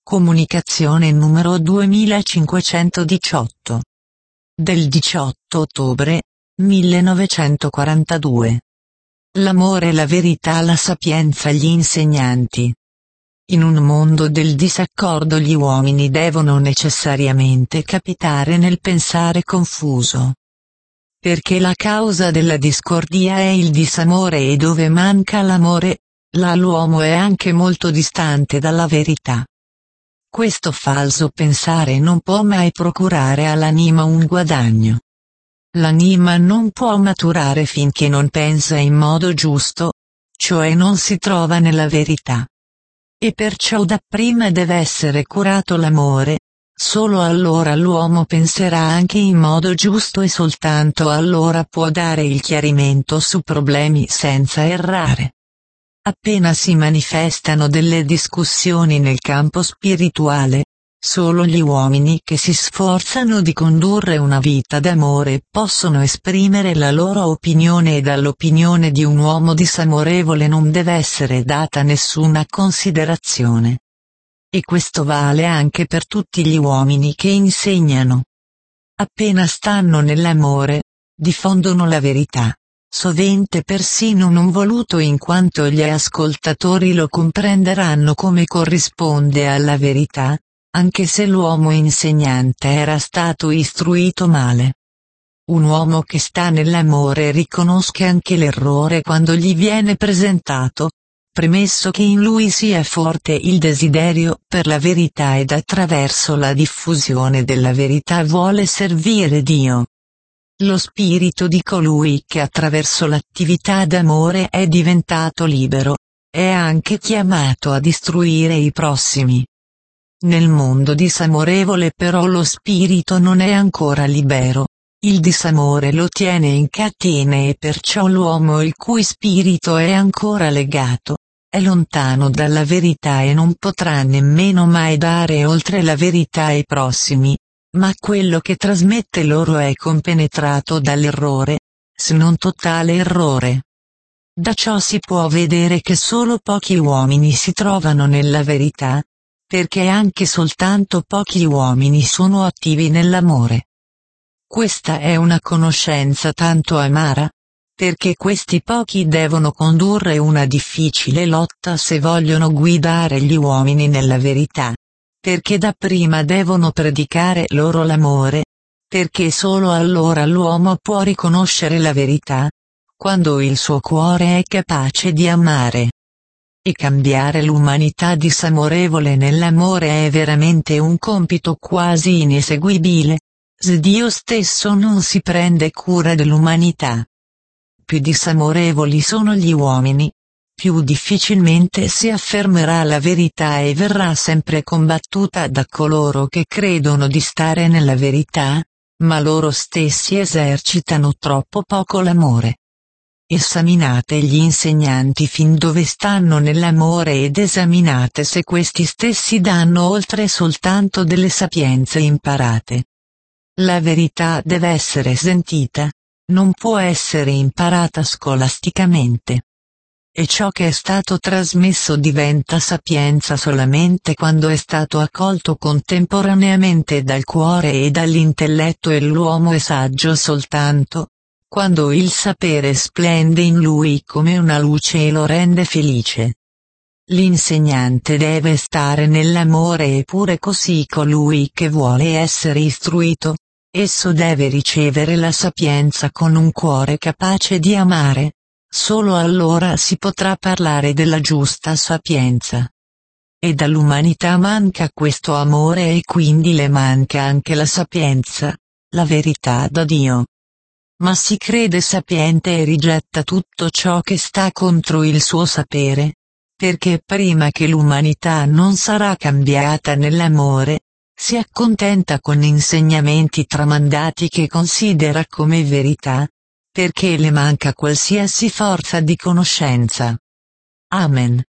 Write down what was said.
Comunicazione numero 2518. Del 18 ottobre 1942. L'amore, la verità, la sapienza, gli insegnanti. In un mondo del disaccordo gli uomini devono necessariamente capitare nel pensare confuso. Perché la causa della discordia è il disamore e dove manca l'amore, là l'uomo è anche molto distante dalla verità. Questo falso pensare non può mai procurare all'anima un guadagno. L'anima non può maturare finché non pensa in modo giusto, cioè non si trova nella verità. E perciò dapprima deve essere curato l'amore, solo allora l'uomo penserà anche in modo giusto e soltanto allora può dare il chiarimento su problemi senza errare. Appena si manifestano delle discussioni nel campo spirituale, solo gli uomini che si sforzano di condurre una vita d'amore possono esprimere la loro opinione e dall'opinione di un uomo disamorevole non deve essere data nessuna considerazione. E questo vale anche per tutti gli uomini che insegnano. Appena stanno nell'amore, diffondono la verità. Sovente persino non voluto in quanto gli ascoltatori lo comprenderanno come corrisponde alla verità, anche se l'uomo insegnante era stato istruito male. Un uomo che sta nell'amore riconosce anche l'errore quando gli viene presentato, premesso che in lui sia forte il desiderio per la verità ed attraverso la diffusione della verità vuole servire Dio. Lo spirito di colui che attraverso l'attività d'amore è diventato libero, è anche chiamato a istruire i prossimi. Nel mondo disamorevole però lo spirito non è ancora libero, il disamore lo tiene in catene e perciò l'uomo il cui spirito è ancora legato, è lontano dalla verità e non potrà nemmeno mai dare oltre la verità ai prossimi. Ma quello che trasmette loro è compenetrato dall'errore, se non totale errore. Da ciò si può vedere che solo pochi uomini si trovano nella verità, perché anche soltanto pochi uomini sono attivi nell'amore. Questa è una conoscenza tanto amara, perché questi pochi devono condurre una difficile lotta se vogliono guidare gli uomini nella verità. Perché dapprima devono predicare loro l'amore, perché solo allora l'uomo può riconoscere la verità, quando il suo cuore è capace di amare. E cambiare l'umanità disamorevole nell'amore è veramente un compito quasi ineseguibile, se Dio stesso non si prende cura dell'umanità. Più disamorevoli sono gli uomini, più difficilmente si affermerà la verità e verrà sempre combattuta da coloro che credono di stare nella verità, ma loro stessi esercitano troppo poco l'amore. Esaminate gli insegnanti fin dove stanno nell'amore ed esaminate se questi stessi danno oltre soltanto delle sapienze imparate. La verità deve essere sentita, non può essere imparata scolasticamente. E ciò che è stato trasmesso diventa sapienza solamente quando è stato accolto contemporaneamente dal cuore e dall'intelletto e l'uomo è saggio soltanto quando il sapere splende in lui come una luce e lo rende felice. L'insegnante deve stare nell'amore e pure così colui che vuole essere istruito, esso deve ricevere la sapienza con un cuore capace di amare. Solo allora si potrà parlare della giusta sapienza. E dall'umanità manca questo amore e quindi le manca anche la sapienza, la verità da Dio. Ma si crede sapiente e rigetta tutto ciò che sta contro il suo sapere, perché prima che l'umanità non sarà cambiata nell'amore, si accontenta con insegnamenti tramandati che considera come verità, perché le manca qualsiasi forza di conoscenza. Amen.